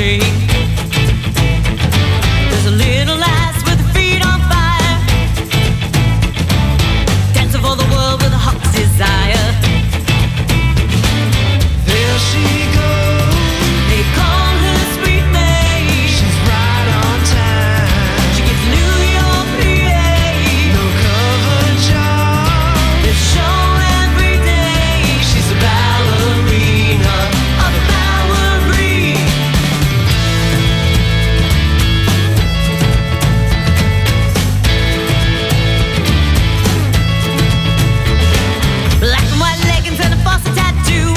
me. There's a little lass with her feet on fire, dancing for the world with a hot desire. There she goes. They call her Sweet May. She's right on time. She gets New York, PA. No cover job. There's a show every day. She's a ballerina, a ballerina. Black and white leggings and a false tattoo,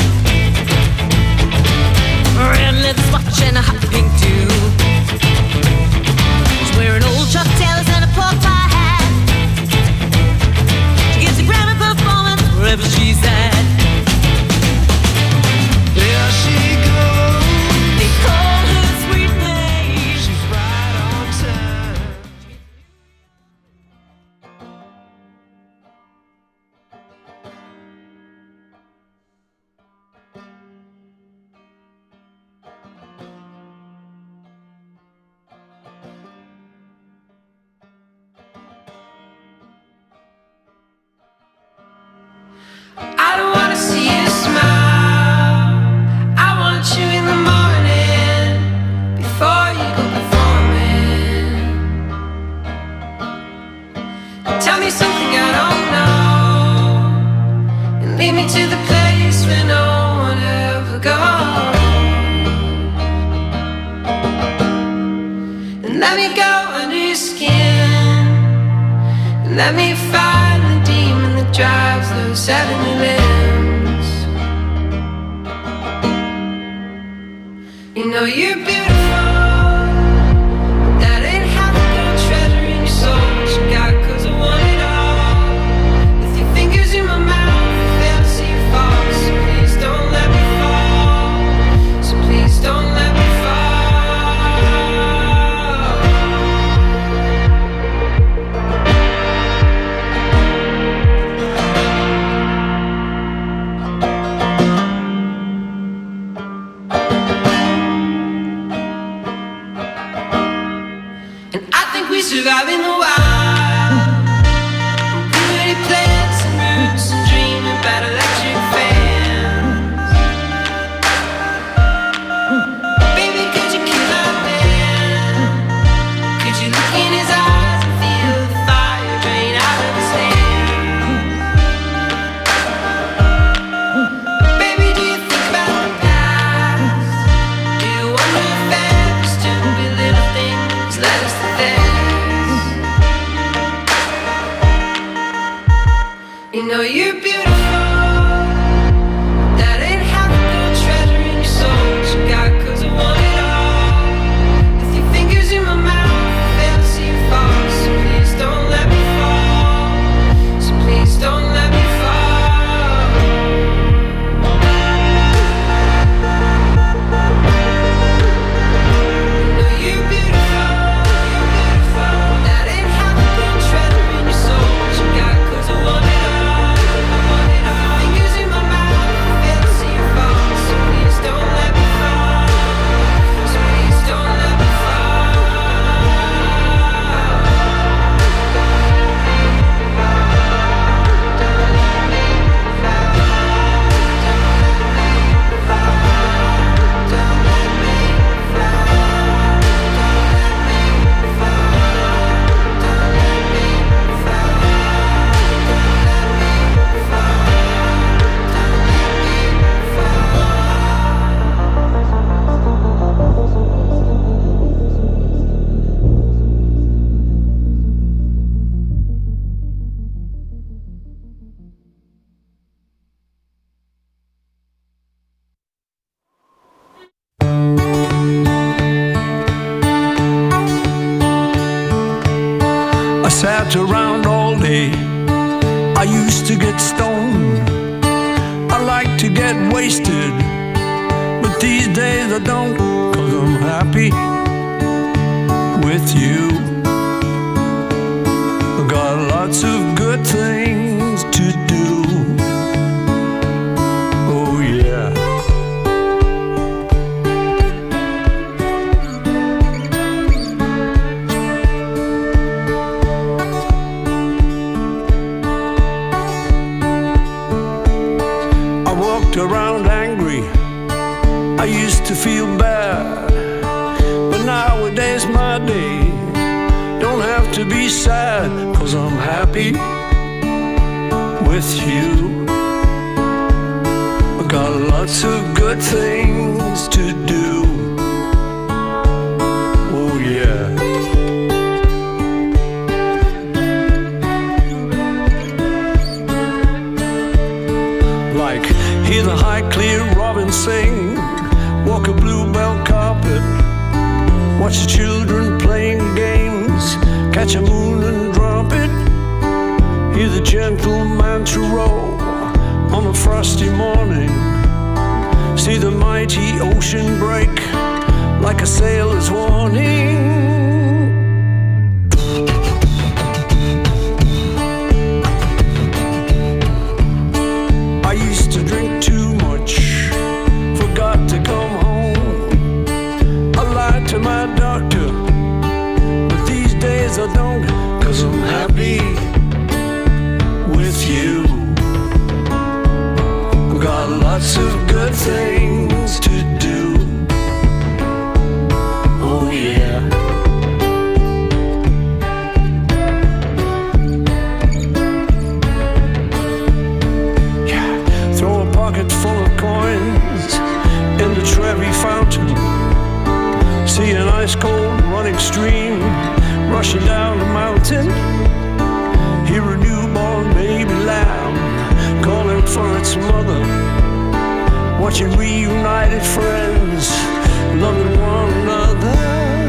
red leather swatch and a hot pink too. She's wearing old Chuck Taylors and a pork pie hat. She gives a Grammy performance wherever she's at. There she goes. They call her Sweet May. She's right on time. I don't wanna see you smile. I want you in the morning before you go performing. Tell me something I don't know, and lead me to the place where no one ever goes. And let me go under your skin, and let me find the demon that drives those heavenly limbs. You know you're beautiful, but that ain't half the good treasure in your soul that you got, 'cause I want it all. With your fingers in my mouth, I fail to see you fall. So please don't let me fall. So please don't let me fall. And I think we survive in the wild. Pretty plants and roots and dreaming about electric fans. Baby, could you kill our man? Could you look in his eyes and feel the fire drain out of his hands? Baby, do you think about the past? Do you wonder if every stupid little thing has led us to this? You know you're beautiful, that ain't half the good treasure in your soul that you got, 'cause I want it all. With your fingers in my mouth, I fail to see you fall. So please don't let me fall. So please don't let me fall. You know you're beautiful, that ain't half the good treasure in your soul that you got, 'cause I want it all. I want it all. Fingers in my mouth, I fail to see you fall. So please don't let me fall. So please don't let me fall. I sat around all day. I used to get stoned. I like to get wasted, but these days I don't, 'cause I'm happy with you. I got lots of good things to do. Oh yeah. to feel bad, but nowadays my day don't have to be sad, 'cause I'm happy with you. I got lots of good things to do. Oh yeah. Like hear the high clear robin sing, walk a bluebell carpet, watch the children playing games, catch a moon and drop it, hear the gentle mantra roll on a frosty morning, see the mighty ocean break like a sailor's warning. I used to drink too much, forgot to come home. I lied to my doctor, but these days I don't, 'cause I'm happy with you. I've got lots of good things to do. Oh yeah. Yeah. Throw a pocket full of coins in the Trevi fountain, see an ice cold running stream rushing down the mountain, hear a newborn baby lamb calling for its mother, watching reunited friends loving one another.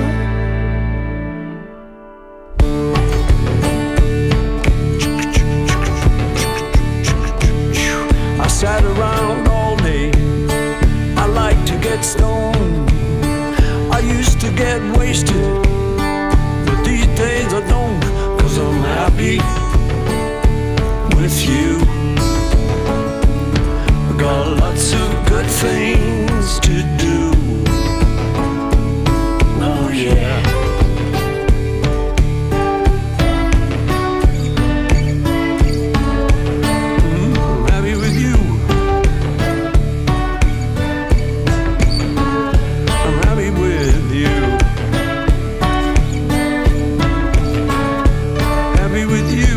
I sat around all day, I like to get stoned, I used to get wasted, but these days I don't, 'cause I'm happy with you. I got lots of good things to do. Oh yeah. I'm happy with you. I'm happy with you. Happy with you.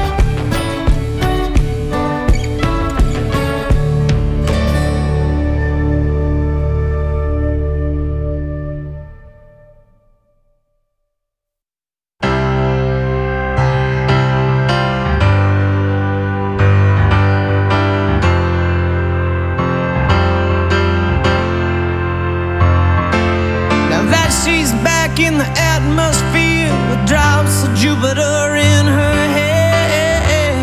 Now that she's back in the atmosphere with drops of Jupiter in her head,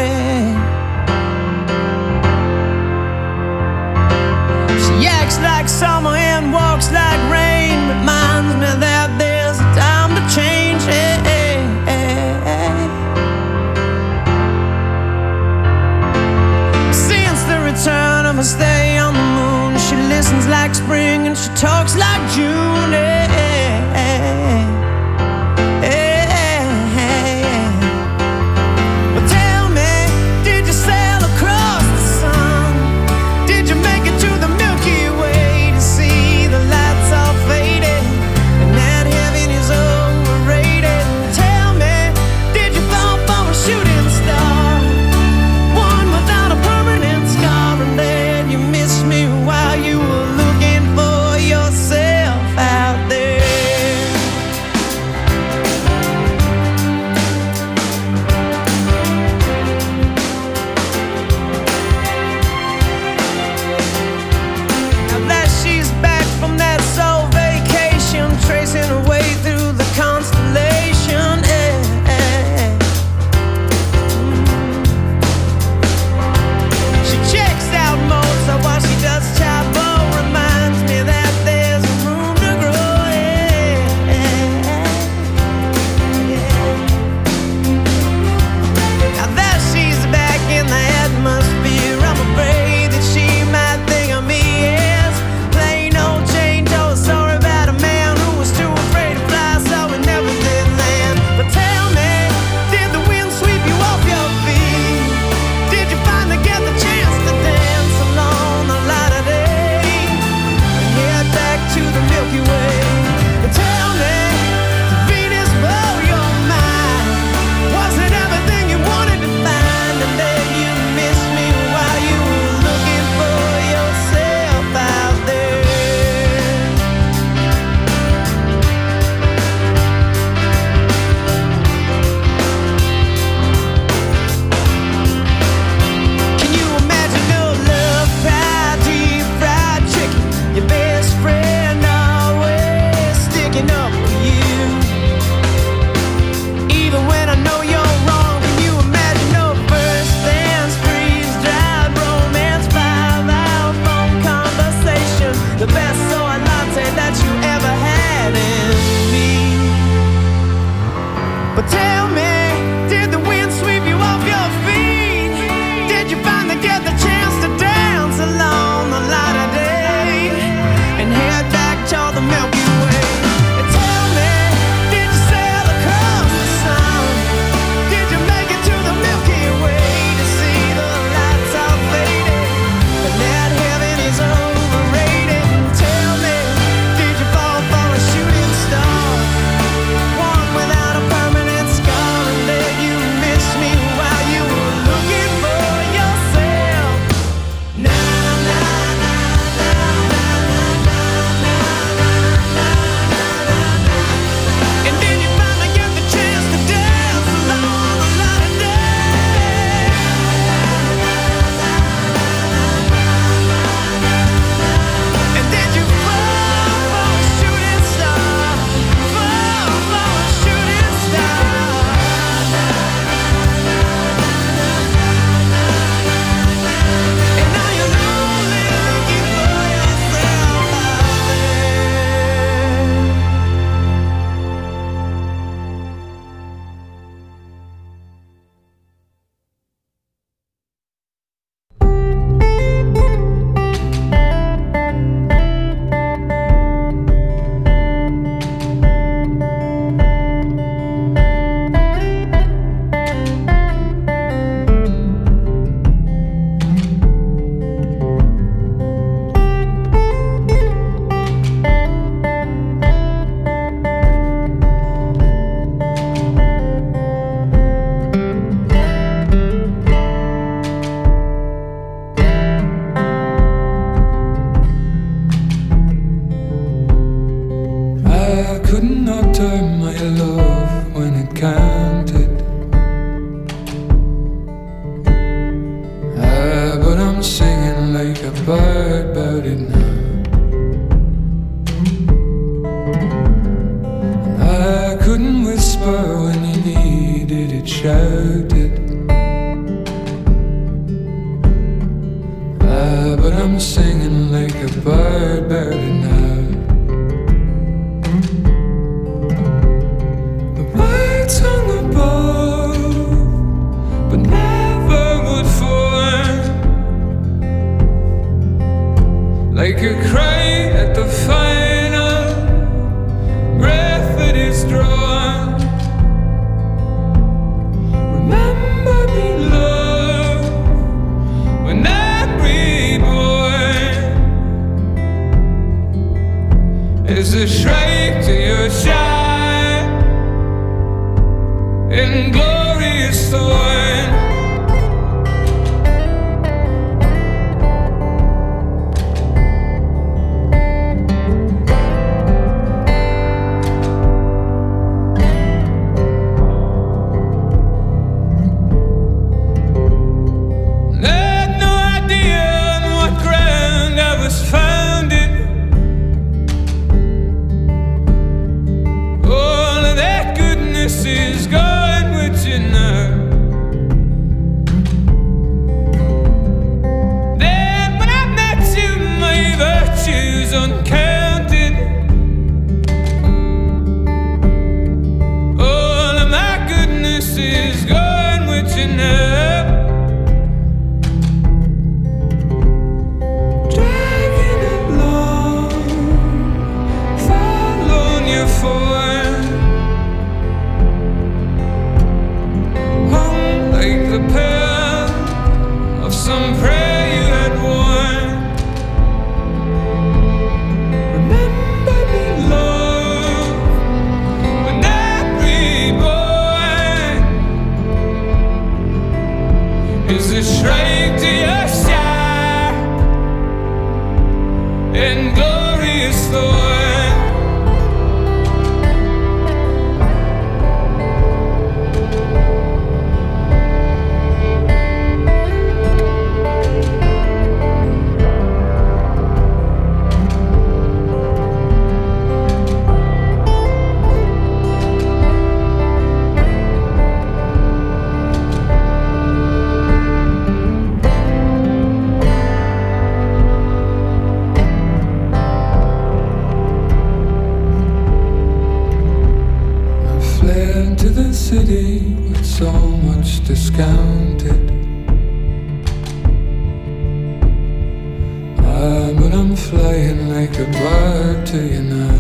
she acts like summer and walks like rain, reminds me that there's a time to change. Since the return of her stay on the moon, she listens like spring and she talks like June. But tell me, did you sail across the sun? Did you make it to the Milky Way to see the lights all faded and that heaven is overrated? Tell me, did you fall for a shooting star, one without a permanent scar, and then you missed me while you were looking for yourself out there? return my love when it counted. But I'm singing like a bird about it now. And I couldn't whisper when you needed it shouted. But I'm singing like a bird about it now. The words hung above, but never would form. Like a cry at the final breath that is drawn. Remember me, love, when I'm reborn. Is a shrike to your shine in glorious thorn. Is gone with you now. Then when I met you, my virtues uncounted. All of my goodness is gone with you now. Dragging along, following your form. Like the pearl of some prey you had worn. Remember me, love, when I'm reborn. Is a shrike to your sharp and glorious thorn. To the city with so much discounted. But I'm flying like a bird to you now.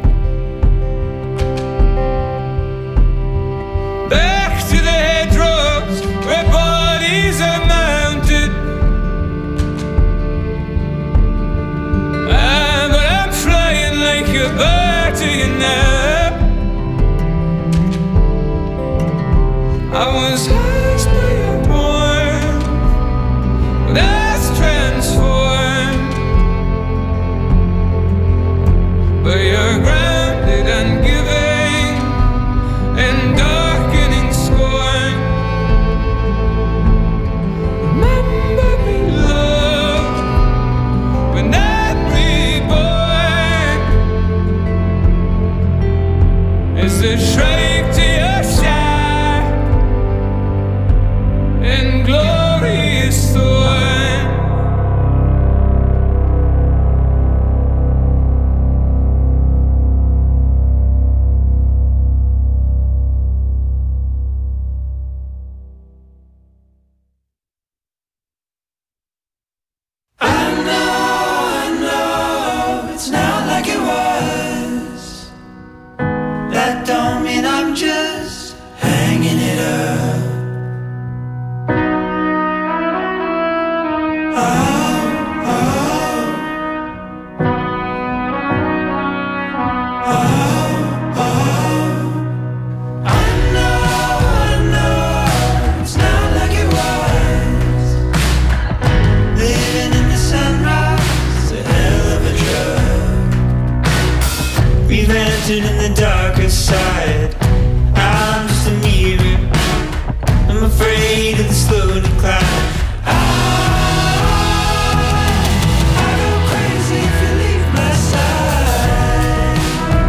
Back to the hedgerows where bodies are mounted. But I'm flying like a bird to you now. I was asked by your warmth, but that's transformed. But you're grounded and giving and darkening scorn. Remember me, love, when I'm reborn. Is the shrike to your shadow and glorious thorn. I know, it's not like it was. That don't mean I'm just hanging it up. We've entered in the darker side. I'm just a mirror. I'm afraid of the slow decline. I go crazy if you leave my side.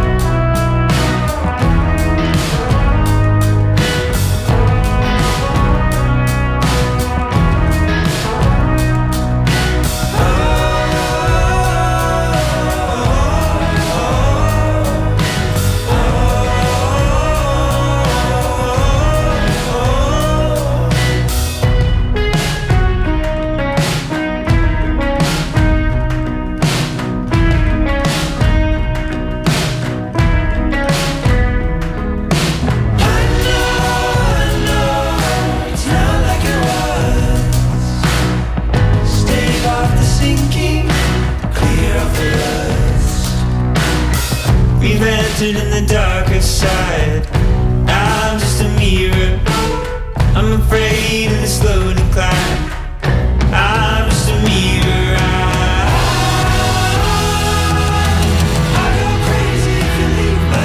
In the darker side, I'm just a mirror. I'm afraid of the slow decline. I'm just a mirror. I go crazy if you leave my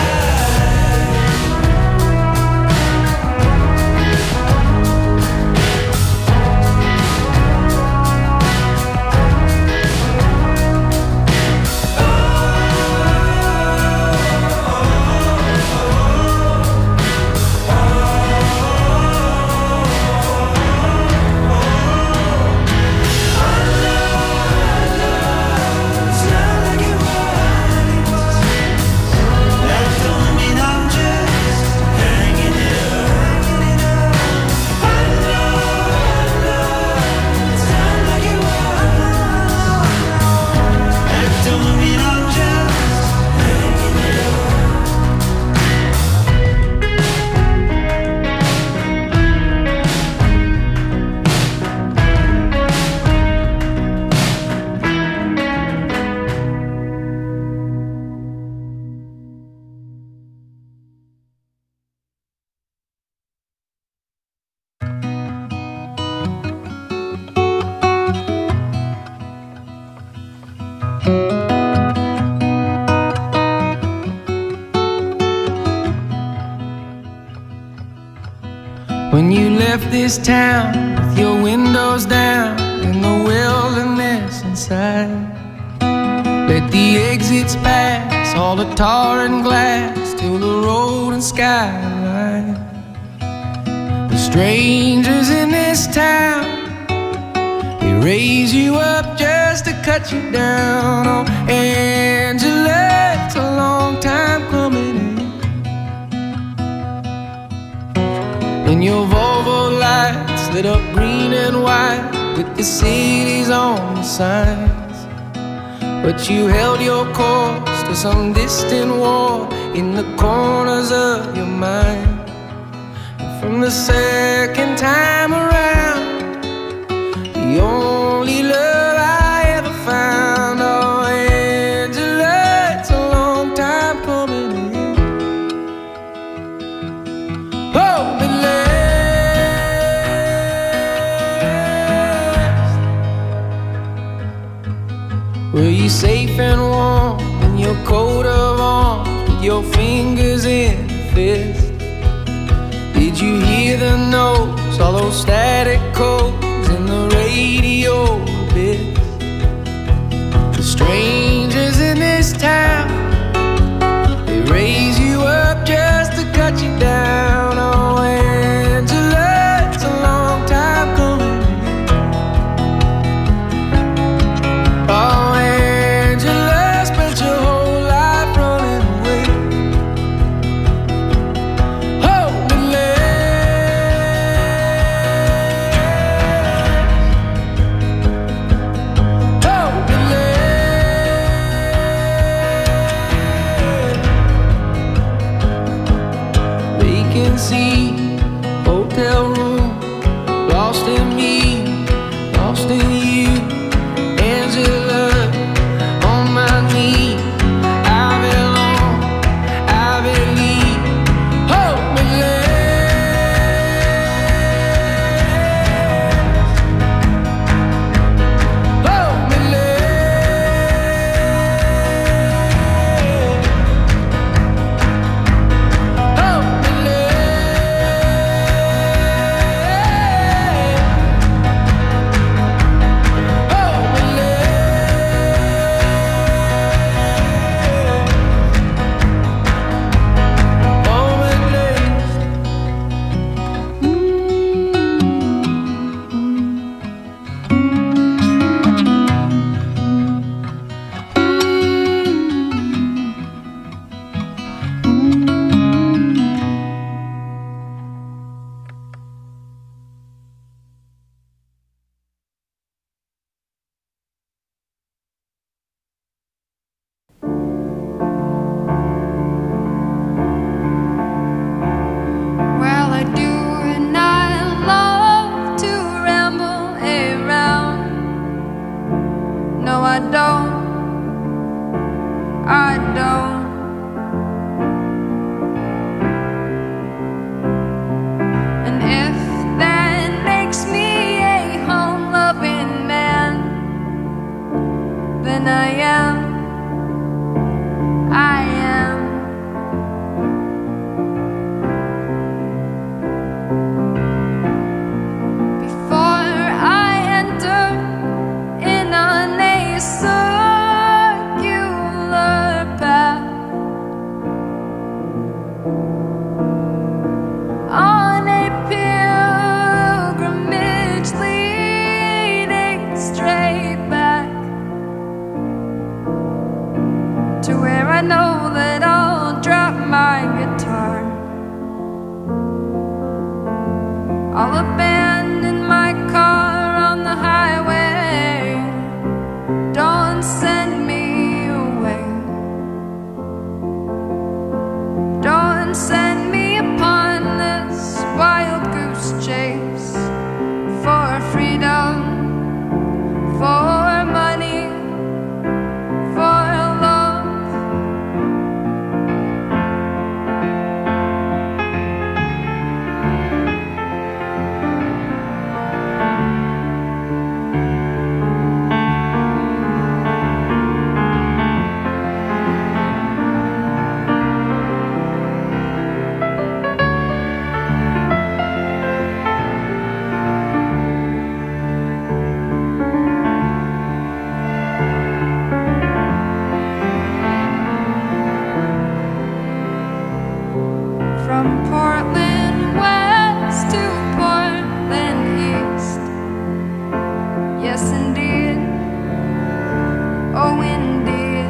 When you left this town with your windows down in the wilderness inside, let the exits pass, all the tar and glass, till the road and skyline. The strangers in this town, they raise you up just to cut you down. Oh, Angela, it's a long time coming in. And your Volvo lights lit up green and white with the cities on the signs. But you held your course to some distant war in the corners of your mind. And from the second time around, the only love I ever found. Oh, Angela, it's a long time coming in. Oh, but were you safe and warm in your coat of arms with your fingers in a fist? Did you hear the notes, all those static codes in the radio bits? The strangers in this town, they raise you up just to cut you down. Oh, Angela, it's a long time coming. Oh, I don't. And if that makes me a home-loving man, then I am. Before I enter in on a circular path, on a pilgrimage leading straight back to where I know that I'll drop my guitar. I'll abandon my car on the highway. Don't send me away. Don't send me upon this wild goose chase for freedom, for money, for love. From Portland west to Portland east. Yes, indeed. Oh, indeed.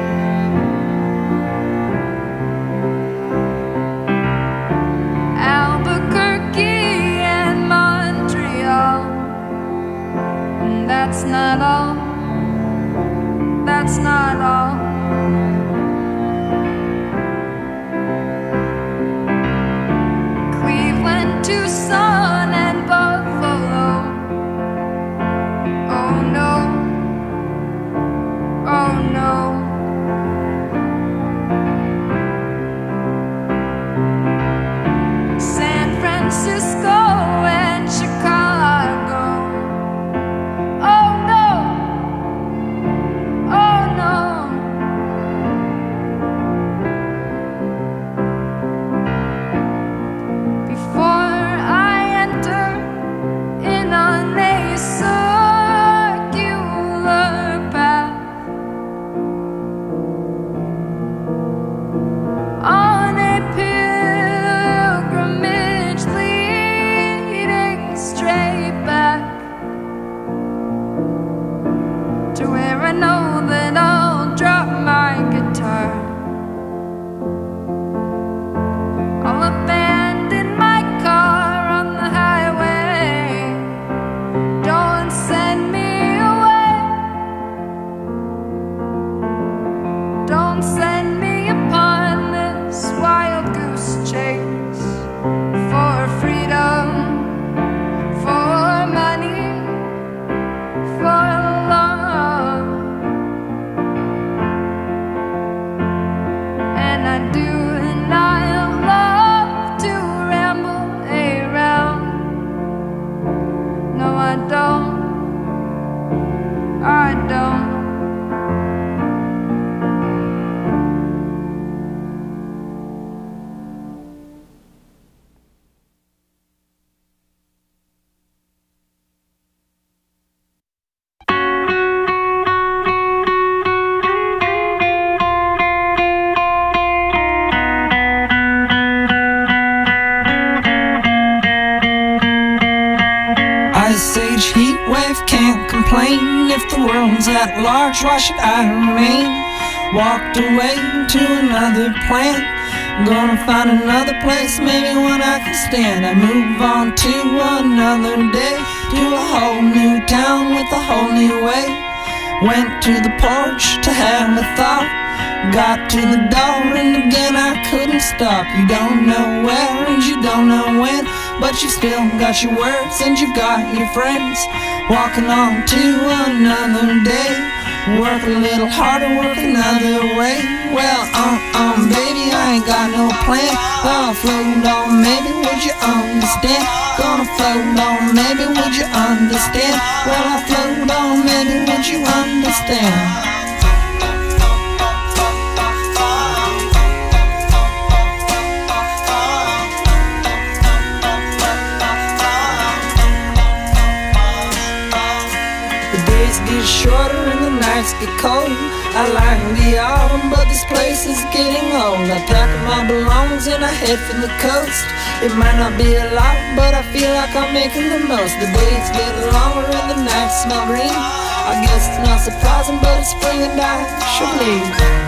Albuquerque and Montreal. And that's not all. That's not all. Cleveland, Tucson, and Buffalo. Oh no, oh no. San Francisco and Chicago. Oh no, oh no. Before I enter in on a circular path, on a pilgrimage leading straight back to where I know that I'll drop my guitar. I'll abandon my car on the highway. Don't send me away. Don't send me upon this wild goose chase for freedom, for money, for love. And I do, and I love to ramble around. No, I don't. I don't. Ice age heat wave, can't complain. If the world's at large, why should I remain? Walked away to another planet, gonna find another place, maybe one I can stand. I move on to another day, to a whole new town with a whole new way. Went to the porch to have a thought, got to the door and again I couldn't stop. You don't know where and you don't know when, but you still got your words and you've got your friends. Walking on to another day, Work a little harder, work another way. Well, baby, I ain't got no plan. I'll float on, maybe would you understand? Gonna float on, maybe would you understand? Well, I'll float on, maybe would you understand? Get shorter and the nights get cold. I like the autumn, but this place is getting old. I pack up my belongings and I head for the coast. It might not be a lot, but I feel like I'm making the most. The days get longer and the nights smell green. I guess it's not surprising, but it's spring and I should leave.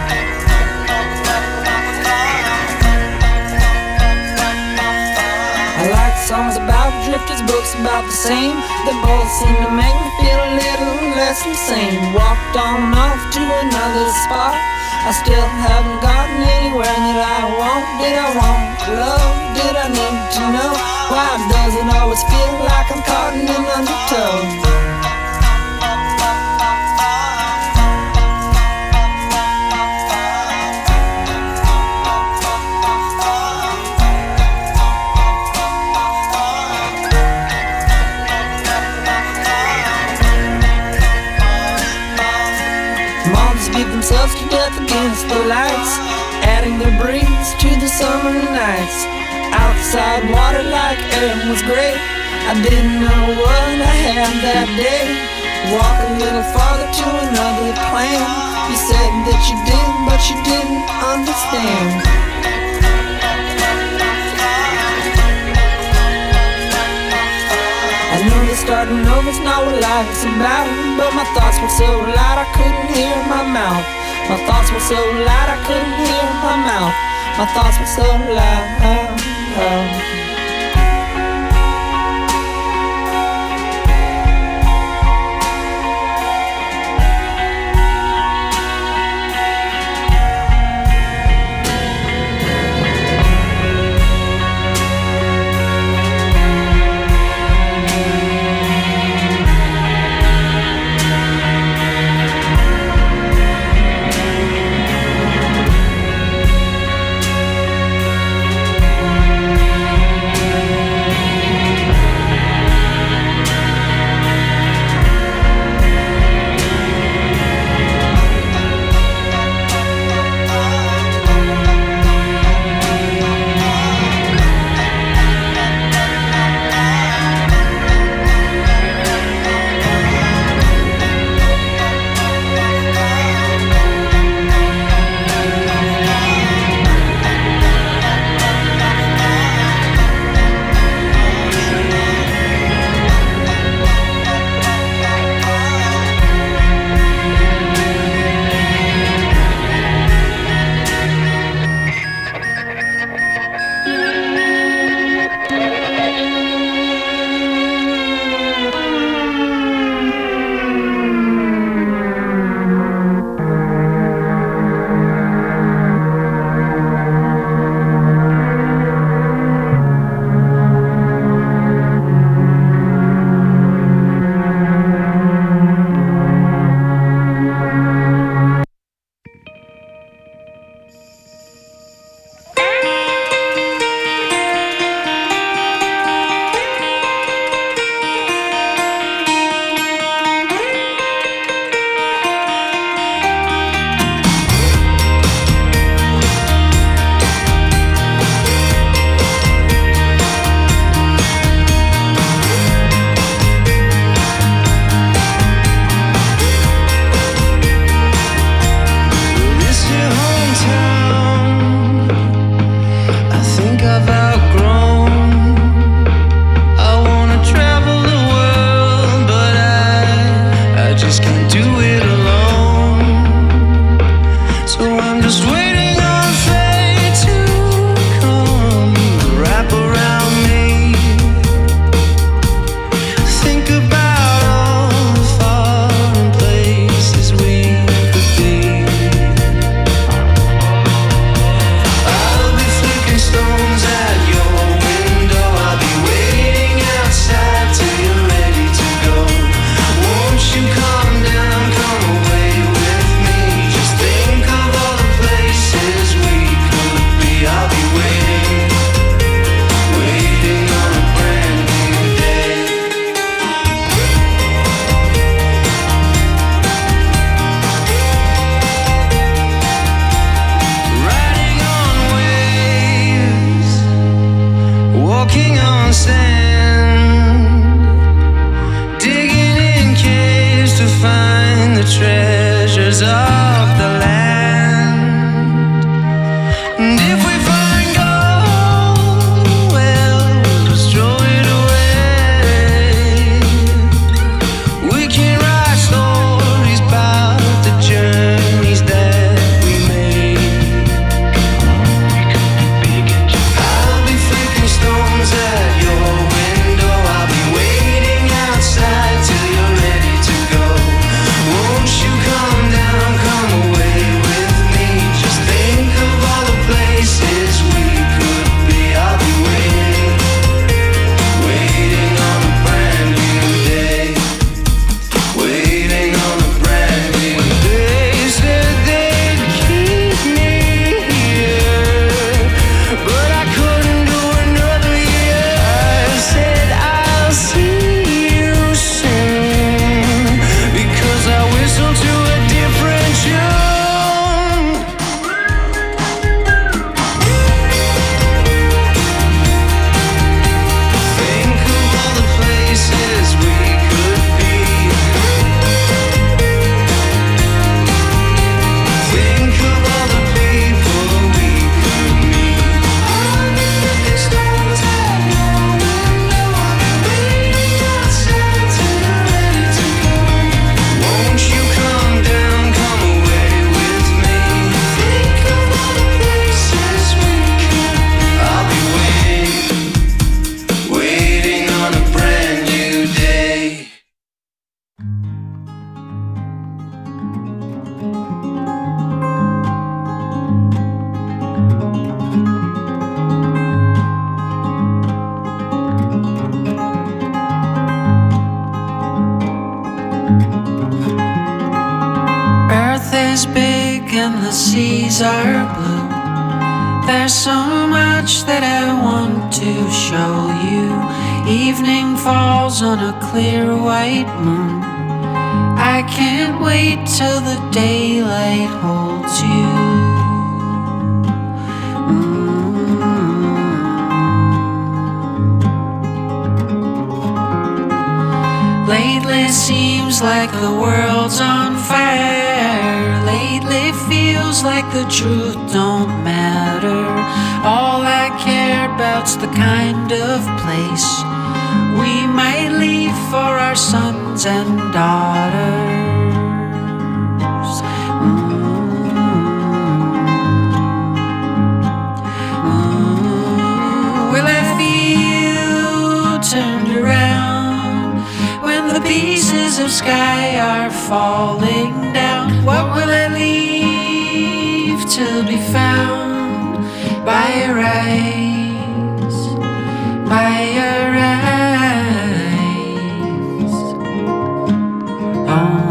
I like songs about drifters, books about the same. They both seem to make me feel a little less insane. Walked on off to another spot. I still haven't gotten anywhere that I want. Did I want love? Did I need to know? Why does it always feel like I'm caught in an undertow? Beat themselves to death against the lights, adding their breeze to the summer nights. Outside water like air was great. I didn't know what I had that day. Walk a little farther to another plan. You said that you did, but you didn't understand. I know that starting over's not what life's about, but my thoughts were so loud I couldn't hear my mouth. My thoughts were so loud I couldn't hear my mouth. My thoughts were so loud. Come away on sand, digging in caves to find the treasures of the land. And if we find gold, well, just throw it away. We can write stories about the journeys that we made. I'll be flicking stones at your window. I'll be waiting outside till you're ready to go. Won't you come down, come away with me? Just think of all the places we could be. I'll be waiting, waiting on a brand new day. Waiting on a brand new day. Said they'd keep me here, but I couldn't do another year. I said I'll see you soon, because I whistle to a different tune. Think of all the places we could be. Think of all the people we could meet. I'll be flicking stones at your window. I'll be waiting outside till you're ready to go. Won't you come down, come away with me? Think of all the places we could be. I'll be waiting on a brand new day. Earth is big and the seas are blue. There's so much that I want to show you. Evening falls on a clear white moon. I can't wait till the daylight holds you. Lately seems like the world's on fire. Lately feels like the truth don't matter. All I care about's the kind of place we might leave for our sons and daughters. Will I feel turned around when the pieces of sky are falling down? What will I leave to be found by your eyes, by your eyes? Oh,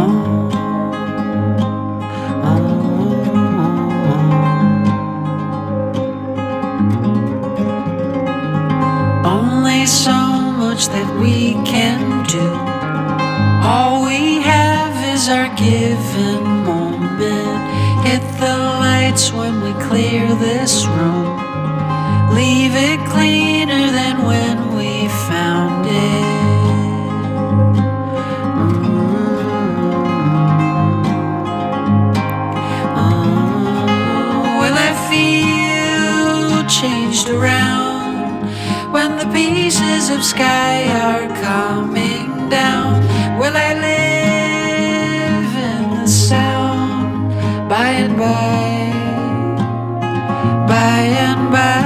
only so much that we can do. All we have is our given moment. Hit the lights when we clear this room. Leave it cleaner than when we found it. Will I feel changed around when the pieces of sky are coming down? Will I live in the sound by and by, by and by?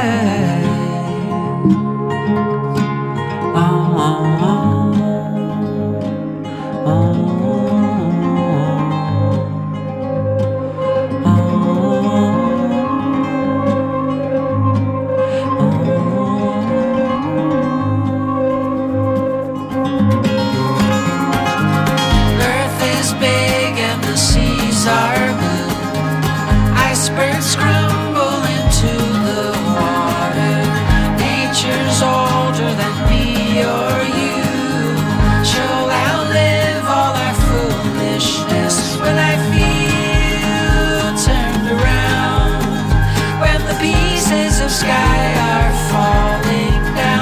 Earth is big and the seas are blue. Icebergs crumble into the water. Nature's older than me or you. She'll outlive all our foolishness. Will I feel turned around when the pieces of sky are falling down?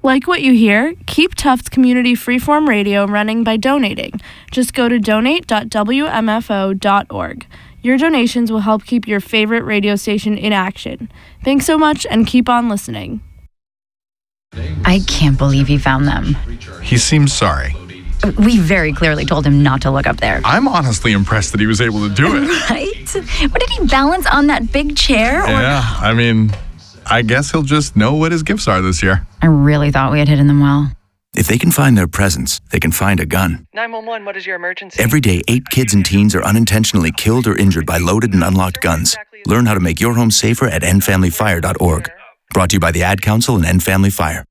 Like what you hear? Keep Tufts Community Freeform Radio running by donating. Just go to donate.wmfo.org. Your donations will help keep your favorite radio station in action. Thanks so much and keep on listening. I can't believe he found them. He seems sorry. We very clearly told him not to look up there. I'm honestly impressed that he was able to do it. Right? What, did he balance on that big chair? Yeah, I mean, I guess he'll just know what his gifts are this year. I really thought we had hidden them well. If they can find their presents, they can find a gun. 911, what is your emergency? Every day, 8 kids and teens are unintentionally killed or injured by loaded and unlocked guns. Learn how to make your home safer at endfamilyfire.org. Brought to you by the Ad Council and End Family Fire.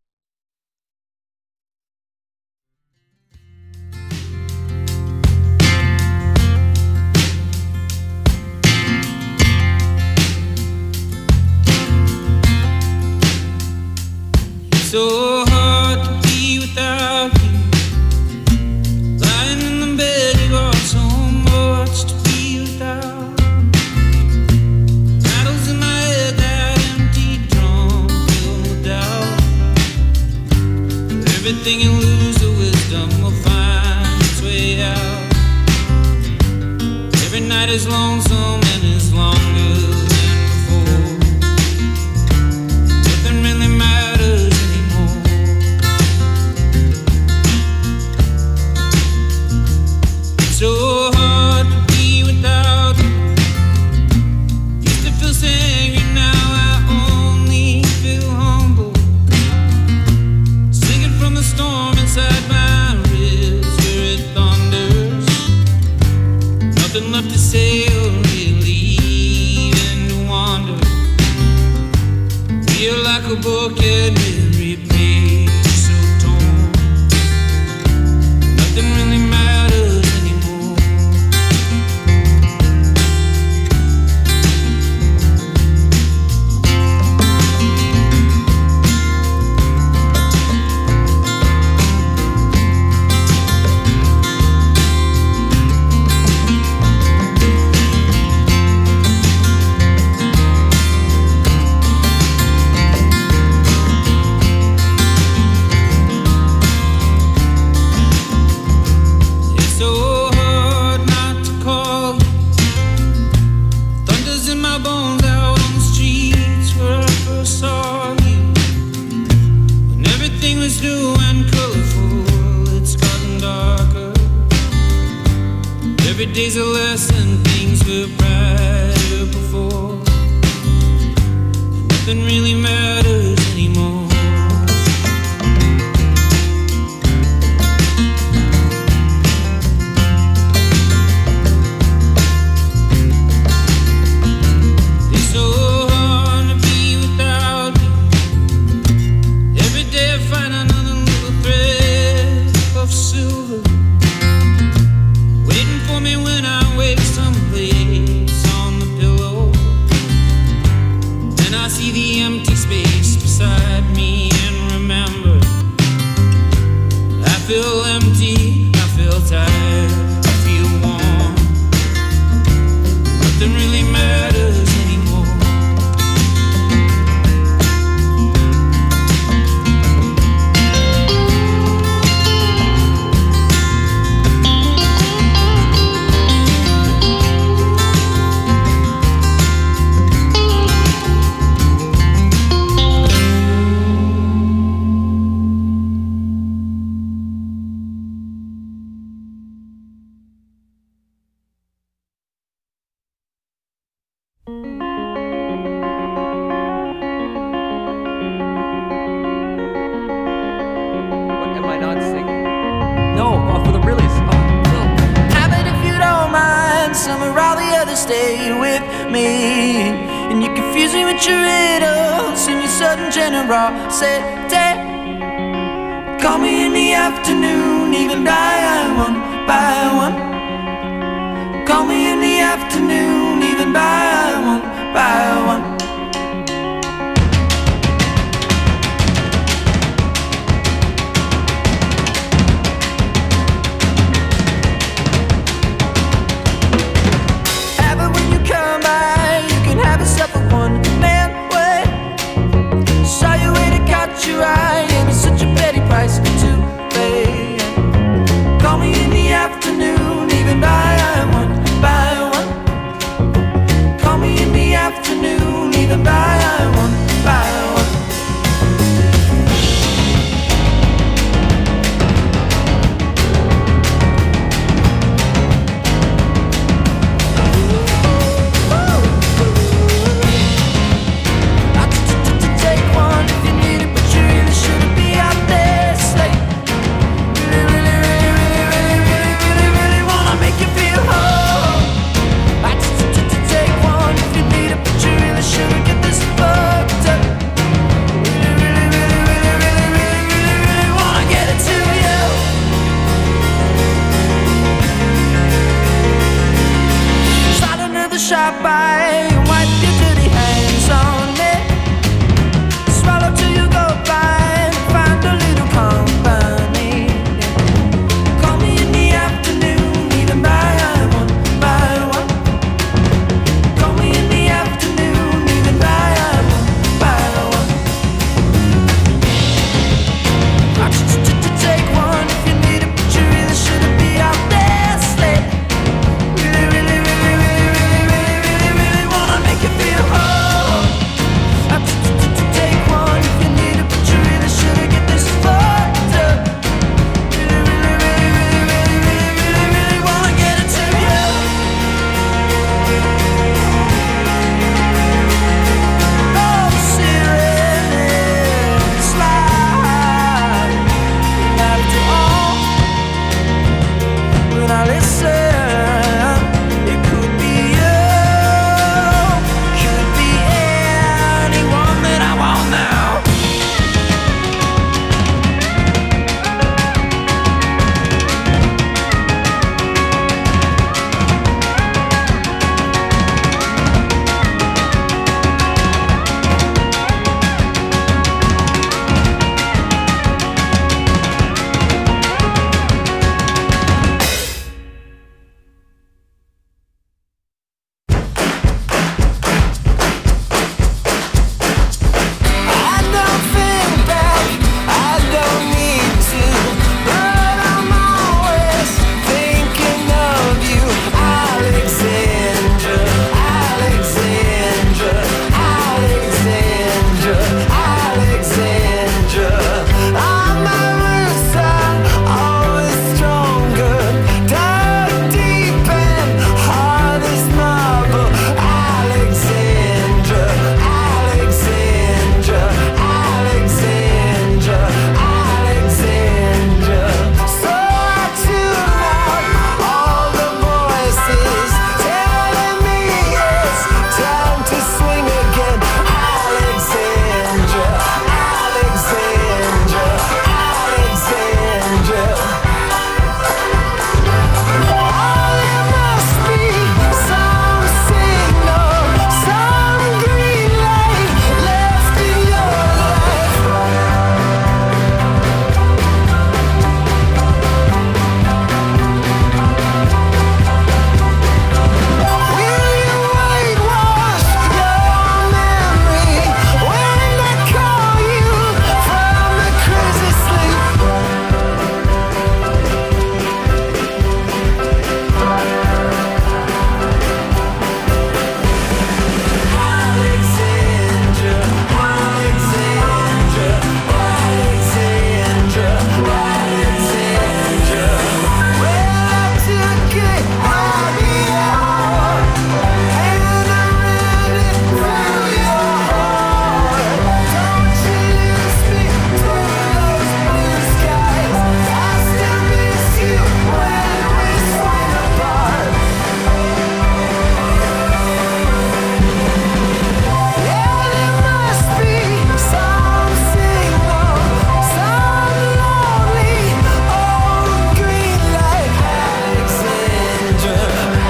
So hard to be without you. Lying in the bed, you got so much to be without. Battles in my head, that empty drum filled with doubt. Everything you lose, the wisdom will find its way out. Every night is lonesome and is longer than before. Nothing really matters. So hard to be without you. Used to feel angry, now I only feel humble. Singing from the storm inside my ribs where it thunders. Nothing left to say or really even to wonder. Feel like a book and every page so torn. Nothing really matters. Every day's a lesson, things were brighter before. Nothing really matters anymore. It's so hard to be without you. Every day I find another little thread of silver waiting for me when I wake someplace on the pillow. And I see the empty space beside me and remember I feel empty, I feel tired, I feel warm. Nothing really matters anymore. Am I not singing? No, for the reallys. How about if you don't mind, summer all the others stay with me, and you confuse me with your riddles and your sudden generosity. Call me in the afternoon, even by one. Call me in the afternoon, even by one. Your eye, and it's such a stop by and wipe your dirty hands on it. Swallow till you go by and find a little company. Call me in the afternoon, even by one by one. Call me in the afternoon, even by one by one. I just to take one if you need it, but you really shouldn't be out there slave. Really, really, really, really, really, really, really, really wanna make you feel whole. I just to take one if you need it, but you really shouldn't get this fucked up. Really, really, really, really, really, really, really, really wanna get it to you. Oh, silly slide. After all, when I listen, it could be you, could be anyone that I want now. I don't think back, I don't need to, but I'm always thinking of you, Alexandra, Alexandra, Alexandra, Alexandra. My roots are always stronger, dug deep and hard as marble, Alexandra, Alexandra, Alexandra, Alexandra. So I tune out all the voices telling me it's time to swing again, Alexandra, Alexandra, Alexandra. Oh, there must be some signal, some green light left in your life. Will you whitewash your memory when I call you from the crazy sleep? Alexandra, Alexandra, Alexandra, Alexandra. Well, I took it out of your heart and I ran it through your heart. Don't you lose me to those blue skies. I still miss you when we swing apart. Yeah, there must be some signal, some lonely old green light, Alexandra,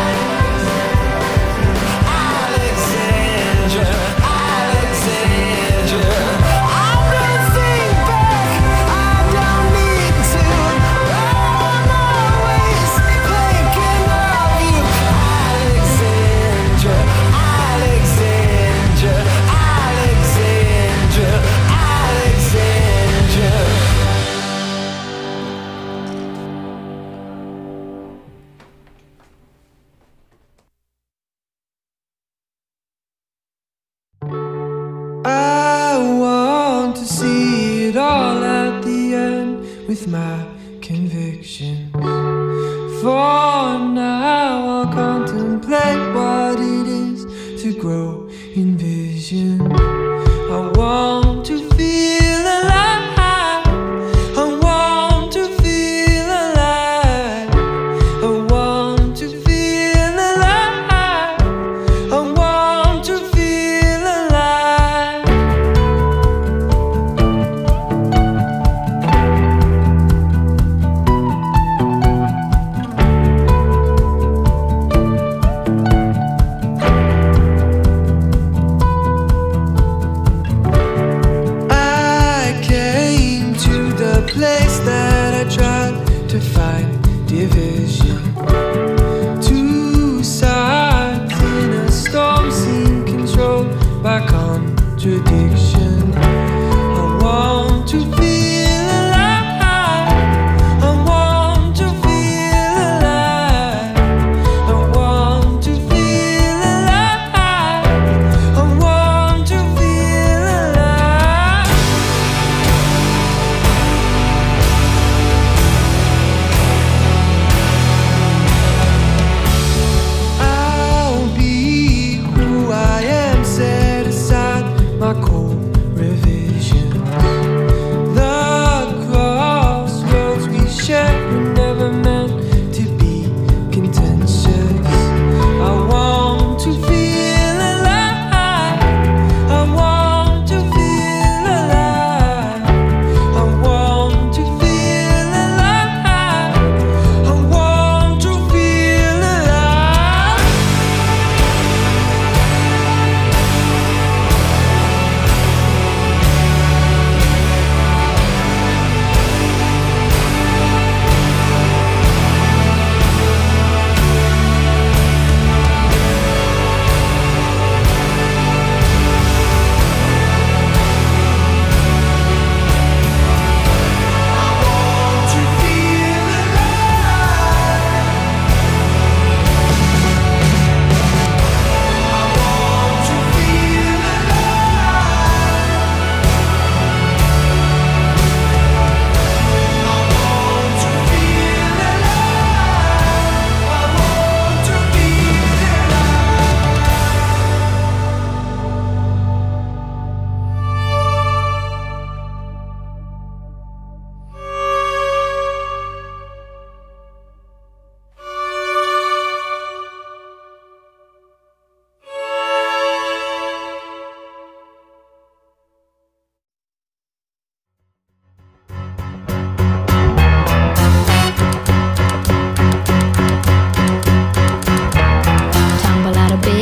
Alexandra, Alexandra. I don't think back, I don't need to, but I'm always thinking of you, Alexandra, Alexandra, Alexandra, Alexandra. I want to see it all at the end with my convictions. For now, I'll contemplate what it is to grow in vision. I want to feel alive. I want to feel alive. I want to feel alive. I want to feel alive.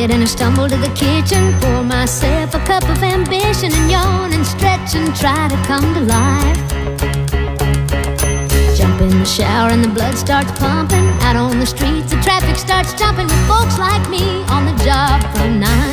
it and I stumble to the kitchen, pour myself a cup of ambition and yawn and stretch and try to come to life. Jump in the shower and the blood starts pumping. Out on the streets the traffic starts jumping with folks like me on the job from 9